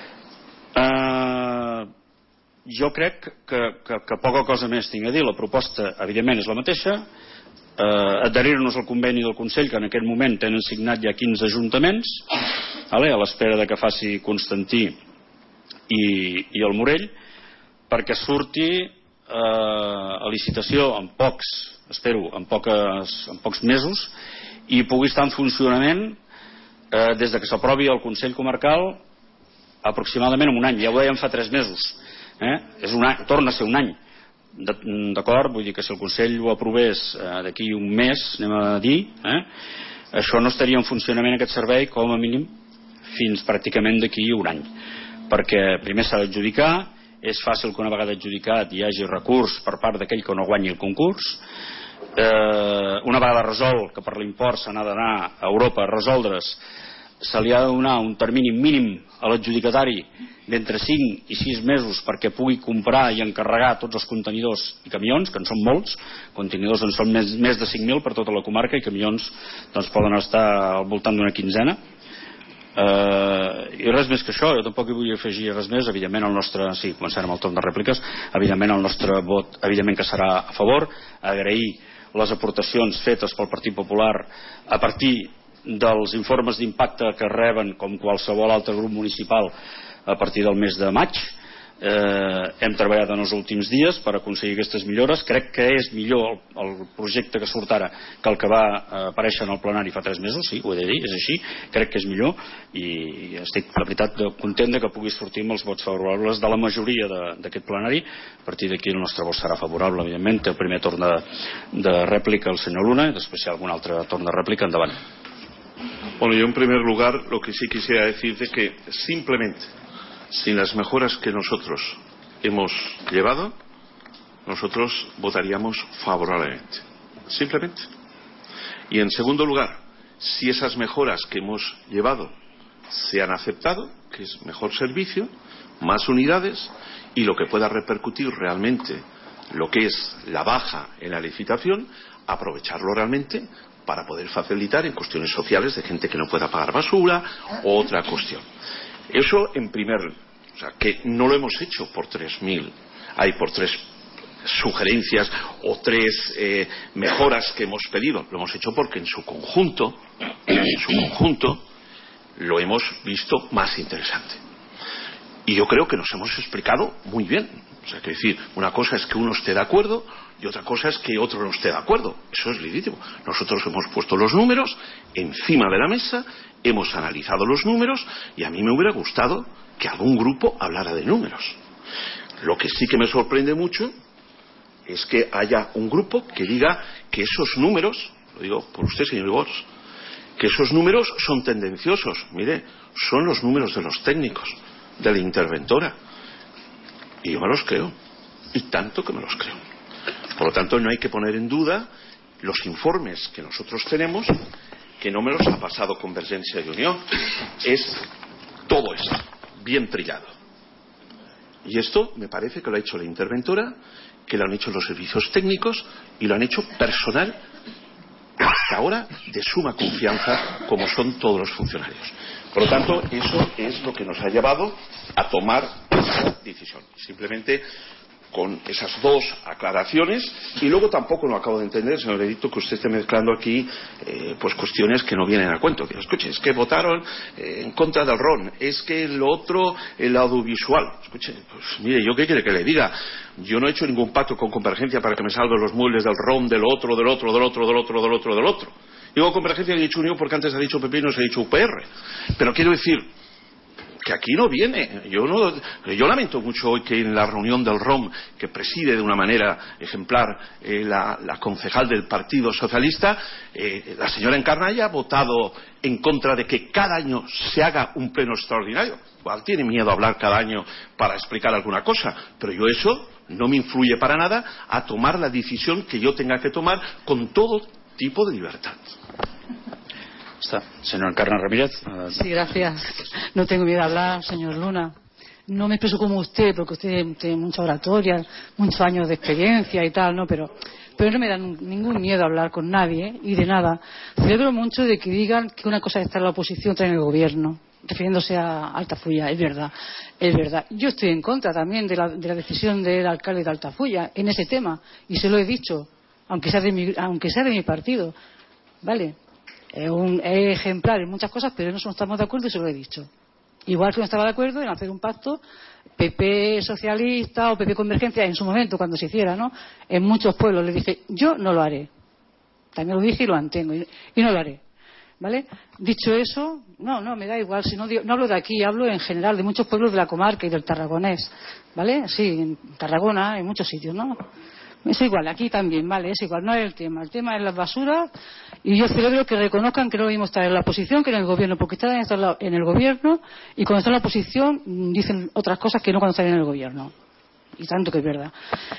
Jo crec que poca cosa més tinc a dir. La proposta, evidentment, és la mateixa. Adherir-nos al conveni del Consell, que en aquest moment tenen signat ja 15 ajuntaments, a l'espera de que faci Constantí i el Morell, perquè surti a licitació en pocs mesos i pugui estar en funcionament des de que s'aprovi el Consell Comarcal aproximadament en un any, ja ho dèiem fa 3 mesos, torna a ser un any, d'acord? Vull dir que si el Consell ho aprovés d'aquí un mes, anem a dir, això no estaria en funcionament aquest servei com a mínim fins pràcticament d'aquí un any, perquè primer s'ha d'adjudicar, és fàcil que una vegada adjudicat hi hagi recurs per part d'aquell que no guanyi el concurs, una vegada resolt que per l'import se n'ha d'anar a Europa a resoldre's, se li ha de donar un termini mínim a l'adjudicatari d'entre 5 i 6 mesos perquè pugui comprar i encarregar tots els contenidors i camions, que en són molts, contenidors en són més de 5.000 per tota la comarca i camions doncs poden estar al voltant d'una quinzena. I res més que això, jo tampoc hi vull afegir res més. Evidentment el nostre, sí, començarem el torn de rèpliques, evidentment el nostre vot evidentment que serà a favor, agrair les aportacions fetes pel Partit Popular a partir dels informes d'impacte que reben com qualsevol altre grup municipal a partir del mes de maig. Hem treballat en els últims dies per aconseguir aquestes millores. Crec que és millor el projecte que surt ara que el que va aparèixer en el plenari fa 3 mesos, sí, ho he de dir, és així, crec que és millor i estic la veritat content que pugui sortir amb els vots favorables de la majoria d'aquest plenari. A partir d'aquí el nostre vot serà favorable, evidentment. Té el primer torn de rèplica el senyor Luna i després si hi ha algun altre torn de rèplica, endavant. Bueno, yo en primer lugar lo que sí quisiera decir es que simplemente sin las mejoras que nosotros hemos llevado, nosotros votaríamos favorablemente, simplemente. Y en segundo lugar, si esas mejoras que hemos llevado se han aceptado, que es mejor servicio, más unidades y lo que pueda repercutir realmente lo que es la baja en la licitación, aprovecharlo realmente para poder facilitar en cuestiones sociales de gente que no pueda pagar basura o otra cuestión. Eso en primer, o sea, que no lo hemos hecho por 3.000, por 3 sugerencias o 3 mejoras que hemos pedido, lo hemos hecho porque en su conjunto lo hemos visto más interesante. Y yo creo que nos hemos explicado muy bien. O sea, que decir, una cosa es que uno esté de acuerdo y otra cosa es que otro no esté de acuerdo. Eso es legítimo. Nosotros hemos puesto los números encima de la mesa, hemos analizado los números y a mí me hubiera gustado que algún grupo hablara de números. Lo que sí que me sorprende mucho es que haya un grupo que diga que esos números, lo digo por usted, señor Ibors, que esos números son tendenciosos. Mire, son los números de los técnicos, de la interventora. Y yo me los creo, y tanto que me los creo. Por lo tanto, no hay que poner en duda los informes que nosotros tenemos, que no me los ha pasado Convergencia y Unión. Es todo esto, bien trillado. Y esto me parece que lo ha hecho la interventora, que lo han hecho los servicios técnicos y lo han hecho personal hasta ahora de suma confianza, como son todos los funcionarios. Por lo tanto, eso es lo que nos ha llevado a tomar esa decisión. Simplemente con esas 2 aclaraciones. Y luego tampoco lo acabo de entender, señor Edicto, que usted esté mezclando aquí pues cuestiones que no vienen a cuento. Que escuche, es que votaron en contra del RON, es que lo otro, el audiovisual. Escuche, pues mire, ¿yo qué quiere que le diga? Yo no he hecho ningún pacto con Convergencia para que me salven los muebles del RON, del otro. Digo Convergencia y he dicho Unión porque antes ha dicho PP y no se ha dicho UPR. Pero quiero decir que aquí no viene. Yo lamento mucho hoy que en la reunión del ROM, que preside de una manera ejemplar la concejal del Partido Socialista, la señora Encarna haya votado en contra de que cada año se haga un pleno extraordinario. Igual tiene miedo a hablar cada año para explicar alguna cosa, pero yo eso no me influye para nada a tomar la decisión que yo tenga que tomar con todo tipo de libertad. Señora Encarna Ramírez. Sí, gracias. No tengo miedo a hablar, señor Luna. No me expreso como usted, porque usted tiene mucha oratoria, muchos años de experiencia y tal, ¿no? Pero no me da ningún miedo a hablar con nadie y de nada. Celebro mucho de que digan que una cosa es estar en la oposición, otra en el gobierno, refiriéndose a Altafulla. Es verdad, es verdad. Yo estoy en contra también de la decisión del alcalde de Altafulla en ese tema, y se lo he dicho, aunque sea de mi partido, ¿vale? Es ejemplar en muchas cosas, pero no estamos de acuerdo y se lo he dicho. Igual que no estaba de acuerdo en hacer un pacto PP socialista o PP Convergencia en su momento, cuando se hiciera, ¿no? En muchos pueblos le dije, yo no lo haré. También lo dije y lo mantengo, y no lo haré. ¿vale? Dicho eso, no me da igual, si no hablo de aquí, hablo en general de muchos pueblos de la comarca y del Tarragonés, ¿vale? Sí, en Tarragona, en muchos sitios, ¿no? Es igual, aquí también, vale, es igual, no es el tema es las basuras, y yo celebro que reconozcan que no es lo mismo estar en la oposición que en el gobierno, porque están en el gobierno y cuando están en la oposición dicen otras cosas que no cuando están en el gobierno, y tanto que es verdad.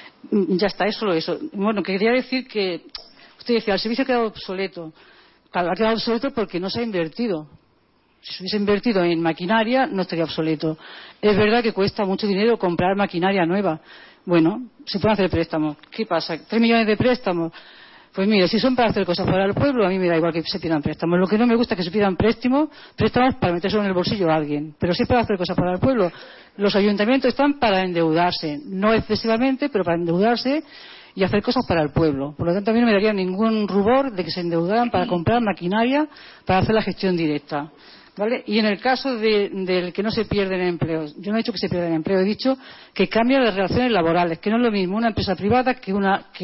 Ya está, es solo eso. Bueno, quería decir que usted decía, el servicio ha quedado obsoleto. Claro, ha quedado obsoleto porque no se ha invertido. Si se hubiese invertido en maquinaria, no estaría obsoleto. Es verdad que cuesta mucho dinero comprar maquinaria nueva. Bueno, se pueden hacer préstamos. ¿Qué pasa? ¿3 millones de préstamos? Pues mire, si son para hacer cosas para el pueblo, a mí me da igual que se pidan préstamos. Lo que no me gusta es que se pidan préstamos para meterse en el bolsillo a alguien. Pero si es para hacer cosas para el pueblo. Los ayuntamientos están para endeudarse. No excesivamente, pero para endeudarse y hacer cosas para el pueblo. Por lo tanto, a mí no me daría ningún rubor de que se endeudaran para comprar maquinaria para hacer la gestión directa. ¿Vale? Y en el caso del que no se pierden empleos, yo no he dicho que se pierden empleos, he dicho que cambian las relaciones laborales, que no es lo mismo una empresa privada que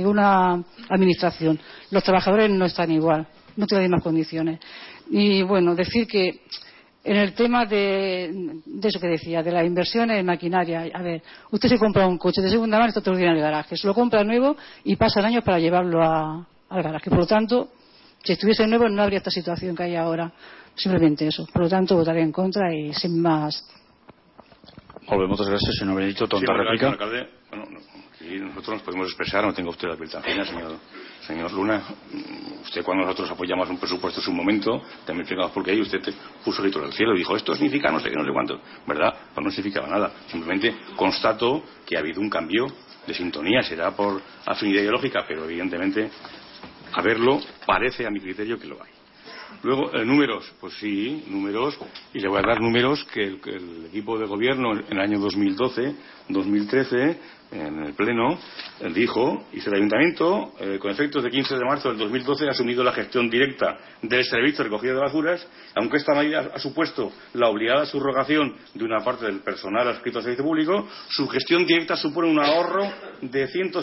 una administración. Los trabajadores no están igual, no tienen las mismas condiciones. Y bueno, decir que en el tema de eso que decía, de las inversiones en maquinaria, a ver, usted se compra un coche de segunda mano y está todo el día en el garaje, se lo compra nuevo y pasan años para llevarlo al garaje. Por lo tanto, si estuviese nuevo no habría esta situación que hay ahora. Simplemente eso. Por lo tanto, votaré en contra y sin más. Molt bé, moltes gràcies, senyor Benedito. Tonta rèplica. Alcalde, bueno, aquí nosotros nos podemos expresar, no tenga usted la piel tan fina, señor Luna. Usted, cuando nosotros apoyamos un presupuesto en su momento, también explicamos por qué, y usted puso el grito al cielo y dijo, esto significa no sé qué, no sé cuánto. ¿Verdad? Pues no significaba nada. Simplemente constato que ha habido un cambio de sintonía. Será por afinidad ideológica, pero evidentemente, a verlo, parece a mi criterio que lo hay. Luego, números, pues sí, números, y le voy a dar números que el equipo de gobierno en el año 2012-2013, en el Pleno, dijo, hizo el Ayuntamiento, con efectos de 15 de marzo del 2012, ha asumido la gestión directa del servicio de recogida de basuras, aunque esta medida ha supuesto la obligada subrogación de una parte del personal adscrito al servicio público, su gestión directa supone un ahorro de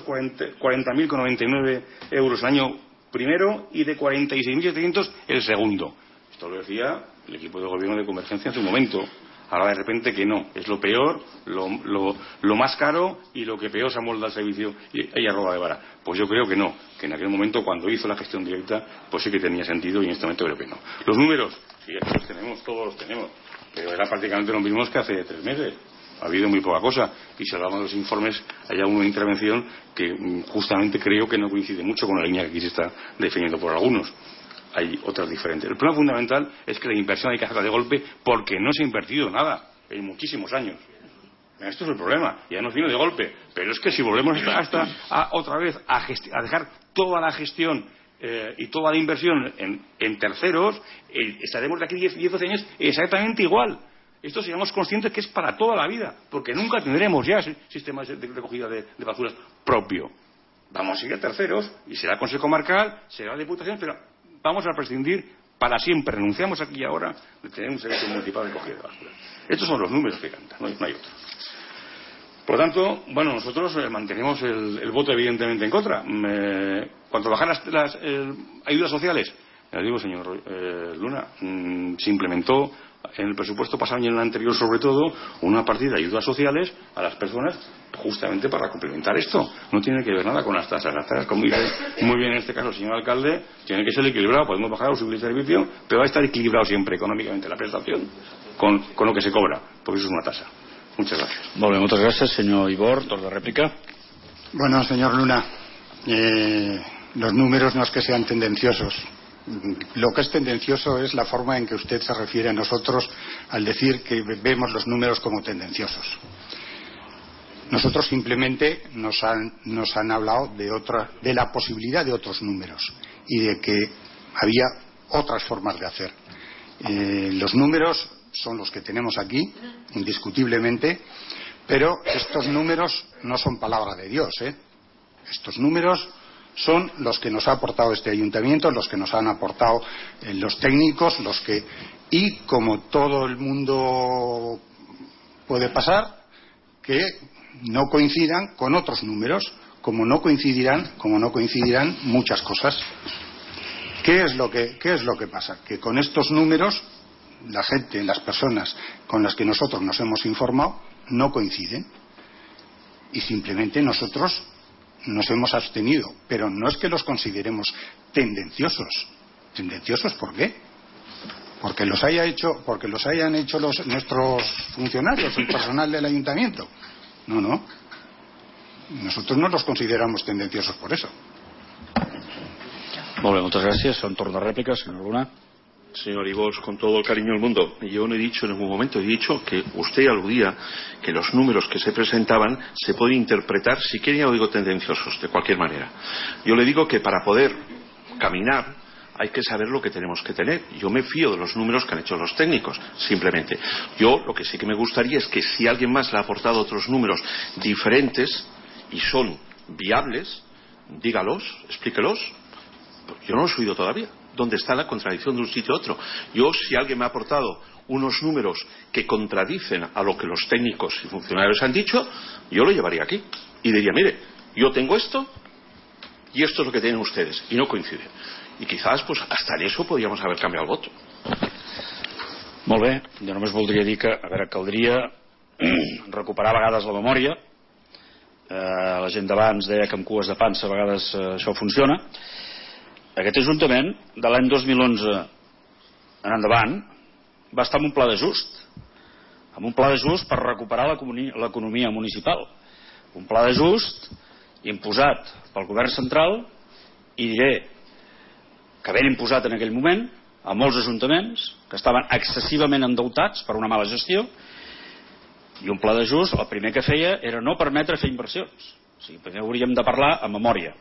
140.099 euros al año primero y de 46.700 el segundo. Esto lo decía el equipo de gobierno de Convergencia en su momento. Ahora de repente que no, es lo peor, lo más caro y lo que peor se amolda al servicio y arroba de vara. Pues yo creo que no, que en aquel momento cuando hizo la gestión directa pues sí que tenía sentido y en este momento creo que no. Los números, sí, aquí los tenemos, todos los tenemos, pero era prácticamente lo mismo que hace 3 meses. Ha habido muy poca cosa, y si hablamos de los informes hay alguna intervención que justamente creo que no coincide mucho con la línea que aquí se está definiendo por algunos. Hay otras diferentes. El problema fundamental es que la inversión hay que hacerla de golpe porque no se ha invertido nada en muchísimos años. Esto es el problema, ya nos vino de golpe, pero es que si volvemos otra vez a dejar toda la gestión y toda la inversión en terceros, estaremos de aquí 10 o 12 años exactamente igual. Esto seamos conscientes que es para toda la vida, porque nunca tendremos ya ese sistema de recogida de basuras propio. Vamos a ir a terceros, y será Consejo Comarcal, será Diputación, pero vamos a prescindir para siempre. Renunciamos aquí y ahora de tener un servicio municipal de recogida de basuras. Estos son los números que cantan, no hay otros. Por lo tanto, bueno, nosotros mantenemos el voto evidentemente en contra. Cuanto a bajar las ayudas sociales, ya digo, señor Luna, se implementó en el presupuesto pasado y en el anterior, sobre todo, una partida de ayudas sociales a las personas justamente para complementar esto. No tiene que ver nada con las tasas. Las tasas, como dice muy bien en este caso el señor alcalde, tiene que ser equilibrado. Podemos bajar o subir el servicio, pero va a estar equilibrado siempre económicamente la prestación con lo que se cobra, porque eso es una tasa. Muchas gracias. Molt bé, moltes gràcies, senyor Ibor. Torna rèplica. Bueno, señor Luna, los números no es que sean tendenciosos. Lo que es tendencioso es la forma en que usted se refiere a nosotros al decir que vemos los números como tendenciosos. Nosotros simplemente nos han hablado de la posibilidad de otros números y de que había otras formas de hacer. Los números son los que tenemos aquí, indiscutiblemente, pero estos números no son palabra de Dios, Estos números son los que nos ha aportado este ayuntamiento, los que nos han aportado los técnicos, y como todo el mundo puede pasar, que no coincidan con otros números, como no coincidirán muchas cosas. ¿Qué es lo que pasa? Que con estos números la gente, las personas con las que nosotros nos hemos informado no coinciden y simplemente nosotros nos hemos abstenido, pero no es que los consideremos tendenciosos. ¿Tendenciosos por qué? Porque los hayan hecho nuestros funcionarios, el personal del ayuntamiento. No. Nosotros no los consideramos tendenciosos por eso. Molt bé, moltes gràcies. Són torn de rèplica, senyor Luna. Señor Ibos, con todo el cariño del mundo, yo no he dicho en ningún momento, he dicho que usted aludía que los números que se presentaban se pueden interpretar, si quieren ya lo digo tendenciosos, de cualquier manera. Yo le digo que para poder caminar hay que saber lo que tenemos que tener. Yo me fío de los números que han hecho los técnicos, simplemente. Yo lo que sí que me gustaría es que si alguien más le ha aportado otros números diferentes y son viables, dígalos, explíquelos. Yo no los he oído todavía. ¿Dónde está la contradicción de un sitio a otro? Yo, si alguien me ha aportado unos números que contradicen a lo que los técnicos y funcionarios han dicho, yo lo llevaría aquí y diría, mire, yo tengo esto y esto es lo que tienen ustedes y no coincide. Y quizás pues hasta en eso podríamos haber cambiado el voto. Molt bé, jo només voldria dir que caldria recuperar a vegades la memòria. La gent d'abans deia que amb cues de pansa a vegades això funciona. Aquest Ajuntament de l'any 2011 en endavant va estar amb un pla d'ajust per recuperar l'economia municipal, un pla d'ajust imposat pel govern central i diré que ben imposat en aquell moment a molts ajuntaments que estaven excessivament endeutats per una mala gestió, i un pla d'ajust el primer que feia era no permetre fer inversions. O sigui, primer hauríem de parlar amb memòria.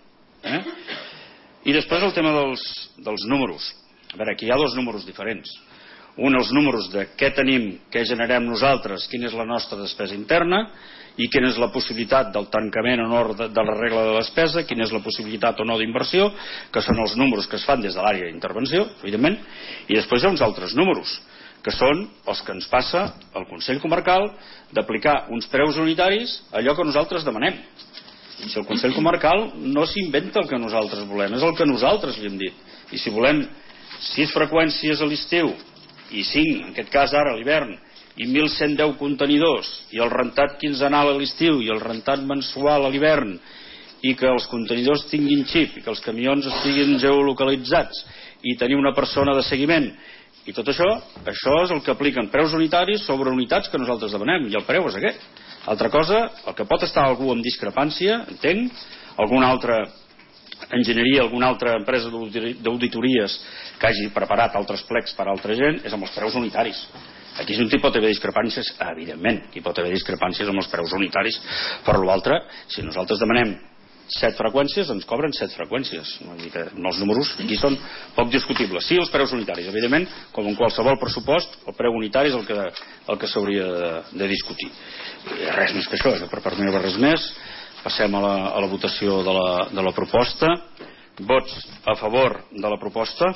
I després el tema dels números. A veure, aquí hi ha dos números diferents. Un, els números de què tenim, què generem nosaltres, quina és la nostra despesa interna i quina és la possibilitat del tancament o no de la regla de despesa, quina és la possibilitat o no d'inversió, que són els números que es fan des de l'àrea d'intervenció, evidentment, i després hi ha uns altres números, que són els que ens passa al Consell Comarcal d'aplicar uns preus unitaris a allò que nosaltres demanem. Si el Consell Comarcal no s'inventa el que nosaltres volem, és el que nosaltres li hem dit. I si volem 6 freqüències a l'estiu i 5, en aquest cas ara a l'hivern, i 1.110 contenidors, i el rentat quinzenal a l'estiu i el rentat mensual a l'hivern, i que els contenidors tinguin xip i que els camions estiguin geolocalitzats i tenir una persona de seguiment i tot això és el que apliquen preus unitaris sobre unitats que nosaltres demanem, i el preu és aquest. Altra cosa, el que pot estar algú amb discrepància, entenc, alguna altra enginyeria, alguna altra empresa d'auditories que hagi preparat altres plecs per a altra gent, és amb els preus unitaris. Aquí hi pot haver discrepàncies, evidentment, hi pot haver discrepàncies amb els preus unitaris, però l'altre, si nosaltres demanem 7 freqüències, ens cobren 7 freqüències. Vull dir que els números aquí són poc discutibles. Sí, els preus unitaris, evidentment, com en qualsevol pressupost, el preu unitari és el que s'hauria de discutir. Res més que això, per part meva res més. Passem a la votació de la proposta. Vots a favor de la proposta?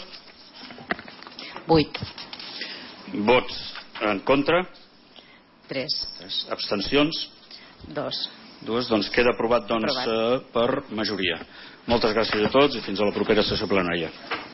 8. Vots en contra? 3. Abstencions? 2. Doncs queda aprovat per majoria. Moltes gràcies a tots i fins a la propera sessió plenària.